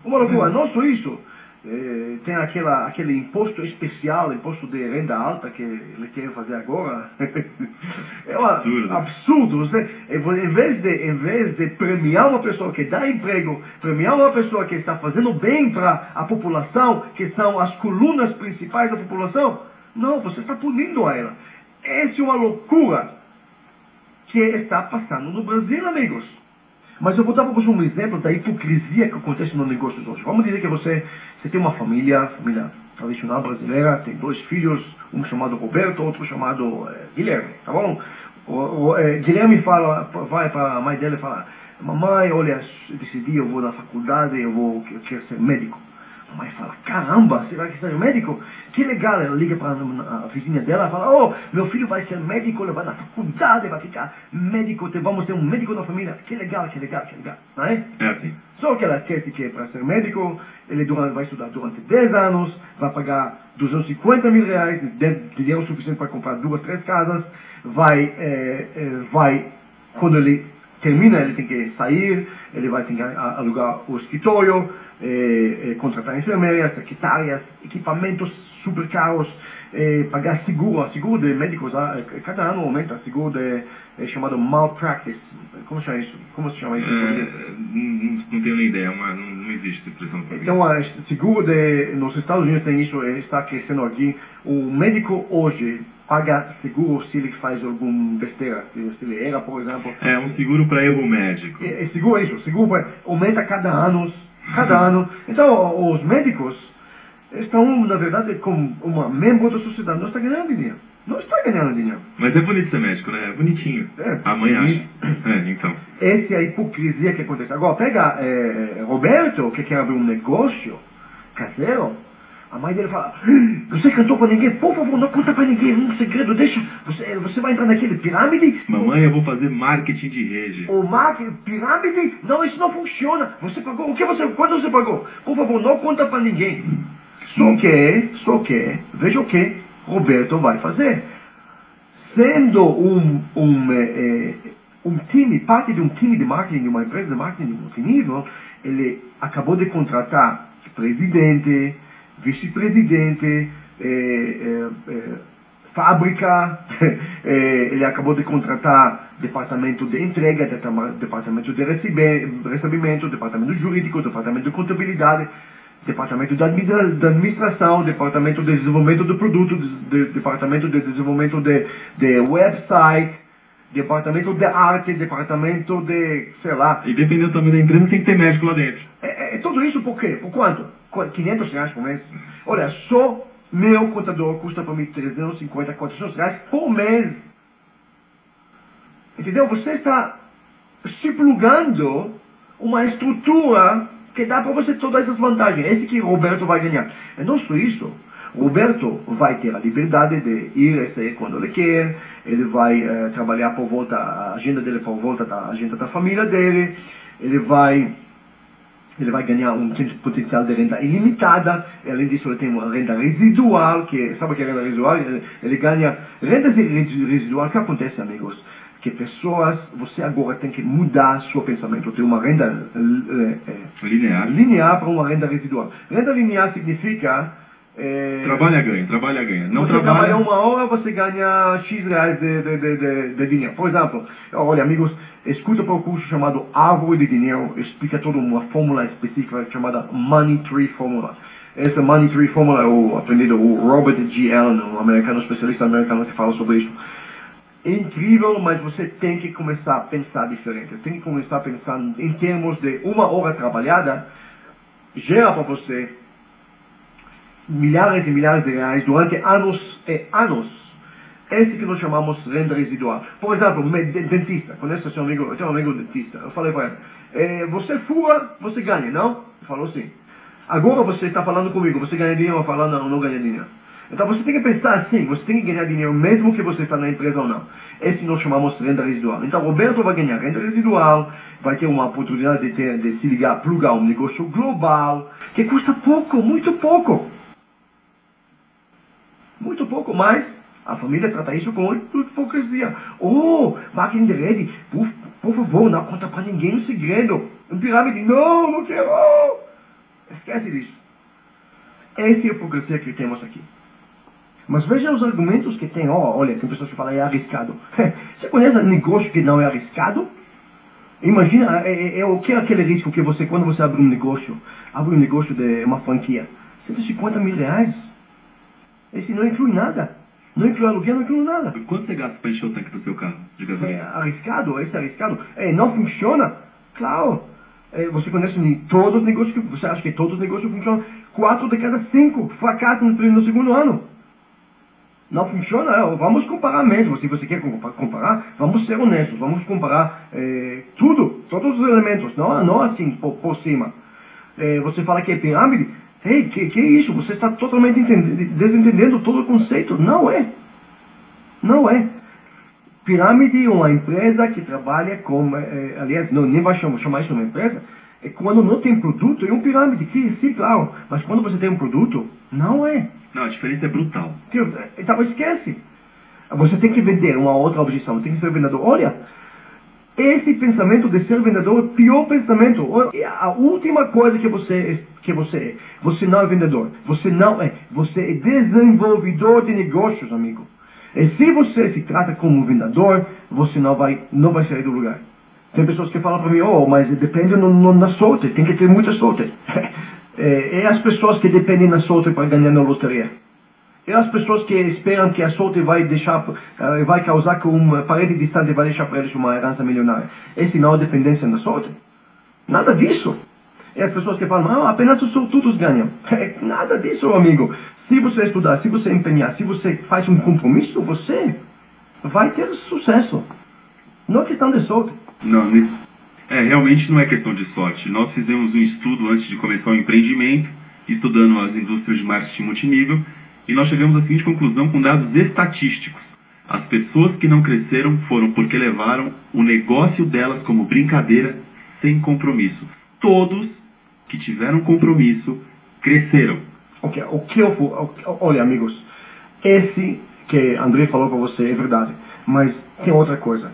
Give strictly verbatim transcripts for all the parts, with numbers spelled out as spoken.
Uma loucura. Não só isso. Eh, tem aquela, aquele imposto especial, imposto de renda alta que ele quer fazer agora. É um absurdo. absurdo. Você, em, vez de, em vez de premiar uma pessoa que dá emprego, premiar uma pessoa que está fazendo bem para a população, que são as colunas principais da população, não, você está punindo ela. Essa é uma loucura que está passando no Brasil, amigos. Mas eu vou dar para você um exemplo da hipocrisia que acontece no negócio hoje. Vamos dizer que você, você tem uma família, família tradicional brasileira, tem dois filhos, um chamado Roberto, outro chamado é, Guilherme, tá bom? O, o, é, Guilherme fala, vai para a mãe dele e fala, mamãe, olha, eu decidi, eu vou na faculdade, eu vou, eu quero ser médico. A mãe fala, caramba, você vai ser médico? Que legal. Ela liga para a vizinha dela e fala, oh, meu filho vai ser médico, ele vai na faculdade, vai ficar médico, vamos ter um médico na família. Que legal, que legal, que legal. Não é? É assim. Só que ela esquece que para ser médico, ele durante, vai estudar durante dez anos, vai pagar duzentos e cinquenta mil reais, dinheiro suficiente para comprar duas, três casas, vai, é, é, vai, quando ele termina, ele tem que sair, ele vai ter que alugar o escritório, eh, eh, contratar enfermeiras, secretárias, equipamentos super caros, eh, pagar seguro, seguro de médicos, ah, cada ano aumenta, seguro de, é chamado malpractice. Como se chama isso? Como se chama isso? É, não, não tenho nem ideia, mas não, não existe expressão para Então, a, seguro de, nos Estados Unidos tem isso, está crescendo aqui. O médico hoje paga seguro se ele faz algum besteira, se ele erra, por exemplo. É, um seguro para erro médico. É, é seguro isso, seguro pra, aumenta cada ano, cada ano. Então, os médicos estão, na verdade, como um membro da sociedade, não está ganhando dinheiro. Não está ganhando dinheiro. Mas é bonito ser médico, né? É bonitinho. É, a mãe acha. E, é, então. Essa é a hipocrisia que acontece. Agora, pega é, Roberto, que quer abrir um negócio caseiro. A mãe dele fala, você cantou para ninguém? Por favor, não conta para ninguém, um segredo, deixa, você, você vai entrar naquele pirâmide? Mamãe, eu vou fazer marketing de rede. O marketing, pirâmide? Não, isso não funciona. Você pagou, o que você, quanto você pagou? Por favor, não conta para ninguém. Só que, só que, veja o que Roberto vai fazer. Sendo um, um, é, um time, parte de um time de marketing, de uma empresa de marketing de multinível, ele acabou de contratar presidente, vice-presidente, é, é, é, fábrica, é, ele acabou de contratar departamento de entrega, departamento de recebimento, departamento jurídico, departamento de contabilidade, departamento de administração, departamento de desenvolvimento do produto, de, departamento de desenvolvimento de, de website, departamento de arte, departamento de, sei lá. E dependendo também da empresa, tem que ter médico lá dentro. É, é, tudo isso por quê? Por quanto? quinhentos reais por mês. Olha, só meu contador custa para mim trezentos e cinquenta, quatrocentos reais por mês. Entendeu? Você está se plugando uma estrutura que dá para você todas essas vantagens. Esse que Roberto vai ganhar. É não só isso. Roberto vai ter a liberdade de ir e sair quando ele quer. Ele vai eh, trabalhar por volta, a agenda dele por volta da agenda da família dele. Ele vai... Ele vai ganhar um potencial de renda ilimitada. Além disso, ele tem uma renda residual, que sabe o que é renda residual? Ele, ele ganha renda residual. O que acontece, amigos? Que pessoas, você agora tem que mudar seu pensamento. Tem uma renda é, é, linear, linear para uma renda residual. Renda linear significa... É, trabalha, ganha, trabalha, ganha. Não você trabalha... trabalha uma hora, você ganha X reais de, de, de, de, de dinheiro. Por exemplo, olha, amigos, escuta para o curso chamado Árvore de Dinheiro, explica toda uma fórmula específica chamada Money Tree Formula. Essa Money Tree Formula, eu aprendi do Robert G. Allen, um americano, especialista americano que fala sobre isso. É incrível, mas você tem que começar a pensar diferente. Tem que começar a pensar em termos de uma hora trabalhada, gera para você milhares e milhares de reais durante anos e anos. Esse que nós chamamos renda residual. Por exemplo, dentista. Conhece seu amigo? Eu tenho um amigo dentista. Eu falei para ele, eh, você fura, você ganha, não? Ele falou sim. Agora você está falando comigo, você ganha dinheiro, eu falo não, não ganha dinheiro. Então você tem que pensar assim, você tem que ganhar dinheiro mesmo que você está na empresa ou não. Esse nós chamamos renda residual. Então Roberto vai ganhar renda residual, vai ter uma oportunidade de, ter, de se ligar, plugar um negócio global, que custa pouco, muito pouco. Muito pouco, mas a família trata isso com hipocrisia. Oh, marketing de rede, por, por favor, não conta para ninguém o segredo. Um pirâmide, não, não quero. Essa é a hipocrisia que temos aqui. Mas veja os argumentos que tem. Oh, olha, tem pessoas que falam é arriscado. Você conhece um negócio que não é arriscado? Imagina, é, é, o que é aquele risco que você, quando você abre um negócio, abre um negócio de uma franquia, cento e cinquenta mil reais. Esse não inclui nada. Não inclui aluguel, não inclui nada. Quanto você gasta para encher o tanque do seu carro de gasolina? É arriscado, esse é arriscado. É, não funciona? Claro. É, você conhece todos os negócios, que você acha que todos os negócios funcionam? Quatro de cada cinco fracassam no, no segundo ano. Não funciona? É, vamos comparar mesmo. Se você quer comparar, vamos ser honestos. Vamos comparar é, tudo, todos os elementos. Não, não assim, por, por cima. É, você fala que é pirâmide. Ei, que, que é isso? Você está totalmente desentendendo todo o conceito. Não é. Não é. Pirâmide é uma empresa que trabalha com... É, aliás, não, nem vai chamar, chamar isso de uma empresa. É quando não tem produto, é um pirâmide. Sim, sim, claro. Mas quando você tem um produto, não é. Não, a diferença é brutal. Então, esquece. Você tem que vender uma outra objeção. Tem que ser vendedor. Olha, esse pensamento de ser vendedor é o pior pensamento. A última coisa que você, que você é. Você não é vendedor. Você não é. Você é desenvolvedor de negócios, amigo. E se você se trata como vendedor, você não vai, não vai sair do lugar. Tem pessoas que falam para mim, oh, mas depende no, no, na sorte. Tem que ter muita sorte. É, é as pessoas que dependem da sorte para ganhar na loteria. É as pessoas que esperam que a sorte vai deixar, uh, vai causar que uma parede distante vai deixar para eles uma herança milionária. Esse não é dependência da sorte. Nada disso. É as pessoas que falam, ah, apenas os sortudos ganham. É, nada disso, amigo. Se você estudar, se você empenhar, se você faz um compromisso, você vai ter sucesso. Não é questão de sorte. Não, isso. É, realmente não é questão de sorte. Nós fizemos um estudo antes de começar o empreendimento, estudando as indústrias de marketing multinível, e nós chegamos à seguinte conclusão com dados estatísticos. As pessoas que não cresceram foram porque levaram o negócio delas como brincadeira, sem compromisso. Todos que tiveram compromisso cresceram. Ok, o que eu vou... Olha, amigos, esse que André falou para você é verdade, mas tem outra coisa.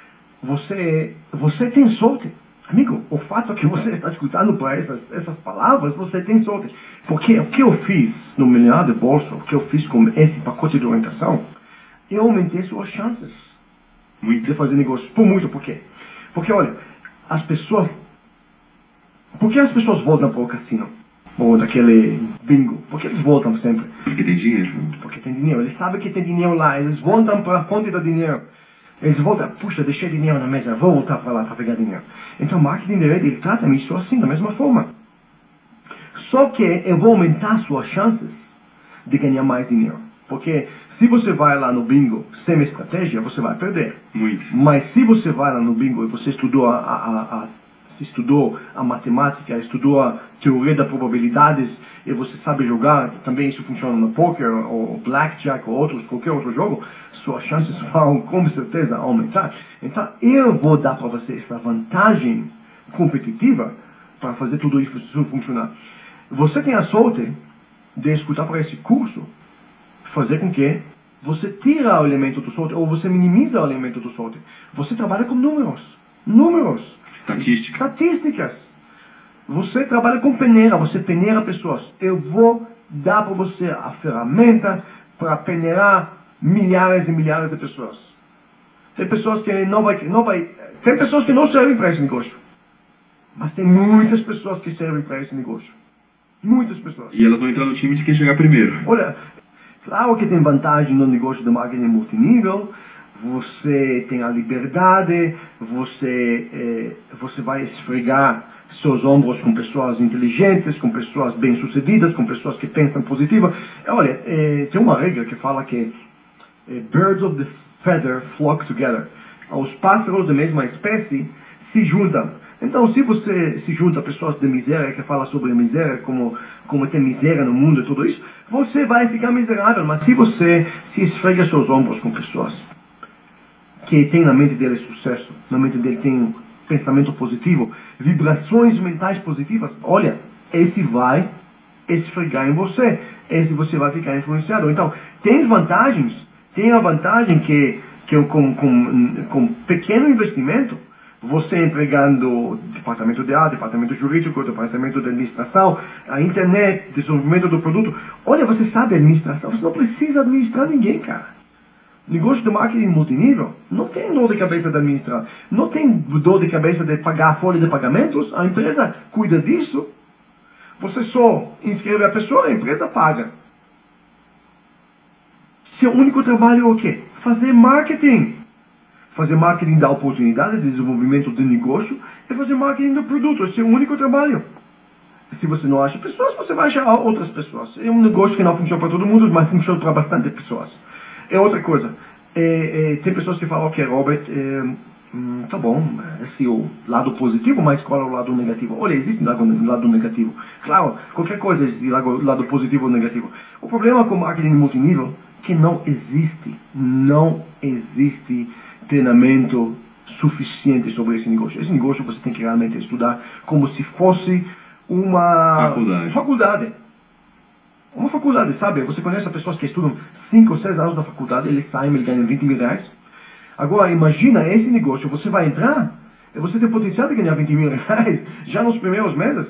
Você, você tem sorte. Amigo, o fato é que você está escutando para essas, essas palavras, você tem sorte. Porque o que eu fiz no Milionário de Bolsa, o que eu fiz com esse pacote de orientação, eu aumentei suas chances muito. de fazer negócio. Por muito, por quê? Porque, olha, as pessoas... Por que as pessoas voltam para o cassino? Ou daquele bingo? Por que eles voltam sempre? Porque tem dinheiro. Porque tem dinheiro. Eles sabem que tem dinheiro lá. Eles voltam para a fonte do dinheiro. Eles voltam, puxa, deixei dinheiro na mesa, vou voltar para lá para pegar dinheiro. Então, marketing de rede, ele trata isso assim, da mesma forma. Só que eu vou aumentar suas chances de ganhar mais dinheiro. Porque se você vai lá no bingo sem estratégia, você vai perder. Muito. Mas se você vai lá no bingo e você estudou a, a, a, a estudou a matemática, estudou a teoria das probabilidades e você sabe jogar, também isso funciona no poker, ou blackjack, ou outros, qualquer outro jogo, suas chances vão com certeza aumentar. Então eu vou dar para você essa vantagem competitiva para fazer tudo isso funcionar. Você tem a sorte de escutar para esse curso, fazer com que você tira o elemento do sorte, ou você minimiza o elemento do sorte. Você trabalha com números. Números. Estatísticas. Estatísticas. Você trabalha com peneira, você peneira pessoas. Eu vou dar para você a ferramenta para peneirar milhares e milhares de pessoas. Tem pessoas que não vai, não vai, tem pessoas que não servem para esse negócio. Mas tem muitas pessoas que servem para esse negócio. Muitas pessoas. E elas vão entrar no time de quem chegar primeiro. Olha, claro que tem vantagem no negócio de marketing multinível. Você tem a liberdade, você, eh, você vai esfregar seus ombros com pessoas inteligentes, com pessoas bem-sucedidas, com pessoas que pensam positivo. Olha, eh, tem uma regra que fala que eh, birds of the feather flock together. Os pássaros da mesma espécie se juntam. Então, se você se junta a pessoas de miséria, que falam sobre miséria, como, como tem miséria no mundo e tudo isso, você vai ficar miserável. Mas se você se esfrega seus ombros com pessoas que tem na mente dele sucesso, na mente dele tem um pensamento positivo, vibrações mentais positivas, olha, esse vai esfregar em você, esse você vai ficar influenciado. Então, tem vantagens, tem a vantagem que, que eu, com, com, com pequeno investimento, Você empregando departamento de arte, departamento jurídico, departamento de administração, a internet, desenvolvimento do produto. Olha, você sabe administração, você não precisa administrar ninguém, cara. Negócio de marketing multinível não tem dor de cabeça de administrar, não tem dor de cabeça de pagar a folha de pagamentos, a empresa cuida disso. Você só inscreve a pessoa, a empresa paga. Seu único trabalho é o quê? Fazer marketing. Fazer marketing da oportunidade de desenvolvimento de negócio e fazer marketing do produto. Esse é o único trabalho. Se você não acha pessoas, você vai achar outras pessoas. É um negócio que não funciona para todo mundo, mas funciona para bastante pessoas. É outra coisa. É, é, tem pessoas que falam, ok, Robert, é, hum, tá bom, esse é o lado positivo, mas qual é o lado negativo? Olha, existe lado, lado negativo. Claro, qualquer coisa existe lado, lado positivo ou negativo. O problema com marketing multinível é que não existe, não existe treinamento suficiente sobre esse negócio. Esse negócio você tem que realmente estudar como se fosse uma faculdade. faculdade. Uma faculdade, sabe? Você conhece pessoas que estudam cinco ou seis anos da faculdade, eles saem, eles ganham vinte mil reais. Agora, imagina esse negócio, você vai entrar, e você tem potencial de ganhar vinte mil reais já nos primeiros meses.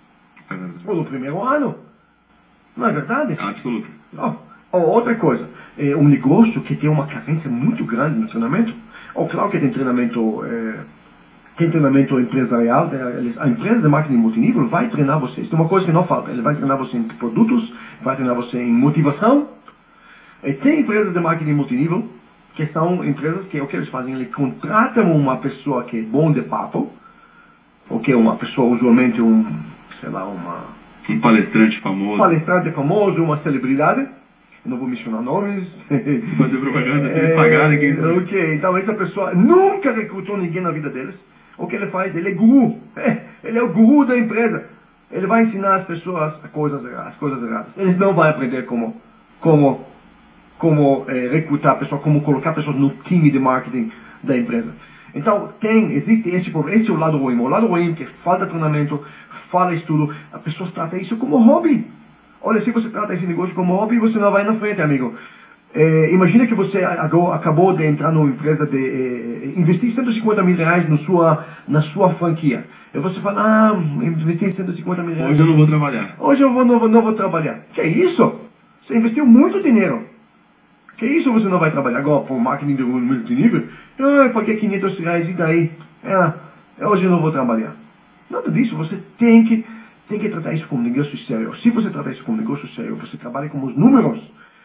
Ou no primeiro ano. Não é verdade? Absoluto. Oh, oh, outra coisa, é um negócio que tem uma carência muito grande no treinamento. Oh, claro que tem treinamento, é, tem treinamento empresarial, a empresa de marketing multinível vai treinar vocês. Tem uma coisa que não falta, ele vai treinar você em produtos, vai treinar você em motivação. E tem empresas de marketing multinível, que são empresas que o que eles fazem, eles contratam uma pessoa que é bom de papo, ou que é uma pessoa usualmente um, sei lá, uma... Um palestrante famoso. Palestrante famoso, uma celebridade. Eu não vou mencionar nomes. Fazer propaganda, se eles pagarem quem sabe. Ok, então essa pessoa nunca recrutou ninguém na vida deles. O que ele faz? Ele é guru. É, ele é o guru da empresa. Ele vai ensinar as pessoas as coisas, as coisas erradas. Eles não vão aprender como, como, como é, recrutar pessoas, como colocar pessoas no time de marketing da empresa. Então, tem, existe esse problema. Esse é o lado ruim. O lado ruim é que falta treinamento, falta estudo. As pessoas tratam isso como hobby. Olha, se você trata esse negócio como hobby, você não vai na frente, amigo. É, imagina que você acabou de entrar numa empresa de é, investir cento e cinquenta mil reais no sua, na sua franquia. E você fala, ah, investi cento e cinquenta mil reais. Hoje eu não vou trabalhar. Hoje eu vou, não, vou, não vou trabalhar. Que isso? Você investiu muito dinheiro. Que isso você não vai trabalhar? Agora, por marketing de multinível, ah, eu paguei quinhentos reais e daí? É, hoje eu não vou trabalhar. Nada disso, você tem que, tem que tratar isso como negócio sério. Se você tratar isso como negócio sério, você trabalha com os números.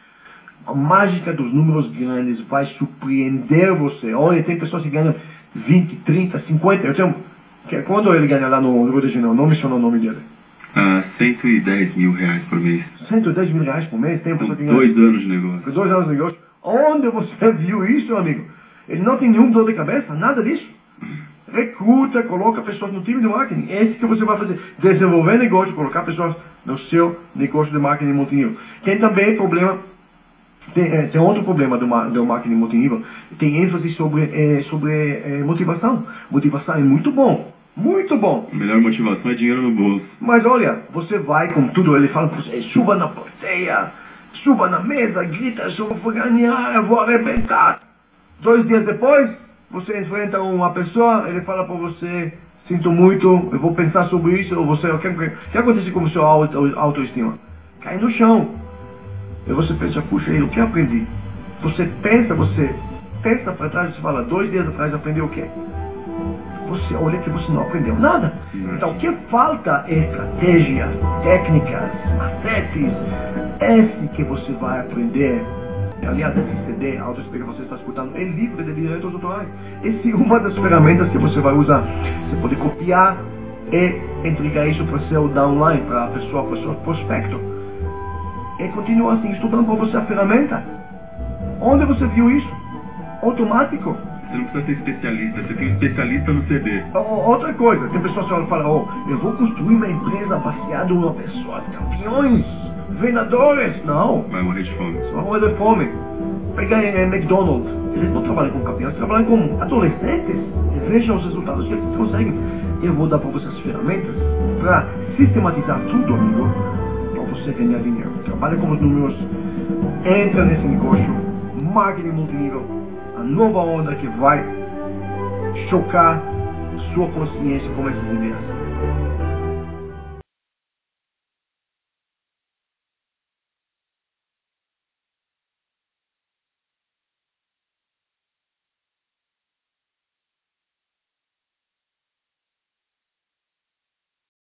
A mágica dos números grandes vai surpreender você. Olha, tem pessoas que ganham vinte, trinta, cinquenta. Eu tenho, que, quando ele ganha lá no Rio de Janeiro, não mencionou o nome dele. Ah, cento e dez mil reais por mês. cento e dez mil reais por mês? Tem uma pessoa que ganha dois anos de negócio. Por dois anos de negócio. Onde você viu isso, amigo? Ele não tem nenhum dor de cabeça, nada disso. Recruta, coloca pessoas no time de marketing. É isso que você vai fazer. Desenvolver negócio, colocar pessoas no seu negócio de marketing multinível. Tem também problema, tem, é, tem outro problema do, do marketing multinível. Tem ênfase sobre, é, sobre é, motivação. Motivação é muito bom. Muito bom. A melhor motivação é dinheiro no bolso. Mas olha, você vai com tudo, ele fala para você, suba na plateia, suba na mesa, grita, eu vou ganhar, eu vou arrebentar. Dois dias depois, você enfrenta uma pessoa, ele fala para você, sinto muito, eu vou pensar sobre isso, ou você, o que, o que acontece com o seu auto, autoestima? Cai no chão. E você pensa, puxa, o que eu aprendi? Você pensa, você pensa para trás e fala, dois dias atrás aprendeu o quê? Você olha que você não aprendeu nada. Então, o que falta é estratégias, técnicas, macetes. Esse que você vai aprender. Aliás, esse C D, Auto-C D que você está escutando, é livre de direitos autorais. Essa é uma das ferramentas que você vai usar. Você pode copiar e entregar isso para seu downline, para a pessoa, para o seu prospecto. E continua assim, estudando para você a ferramenta. Onde você viu isso? Automático. Você não precisa ser especialista, você tem um especialista no C D. Outra coisa, tem pessoas que falam, oh, eu vou construir uma empresa baseada em uma pessoa, campeões, vendedores. Não. Vai morrer de fome. Vai morrer de fome. Pegar em McDonald's, eles não trabalham com campeões, eles trabalham com adolescentes. E vejam os resultados que eles conseguem. Eu vou dar para vocês as ferramentas para sistematizar tudo, amigo, para você ganhar dinheiro. Trabalha com os números, entra nesse negócio, marketing multinível. A nova onda que vai chocar sua consciência começa a viver assim.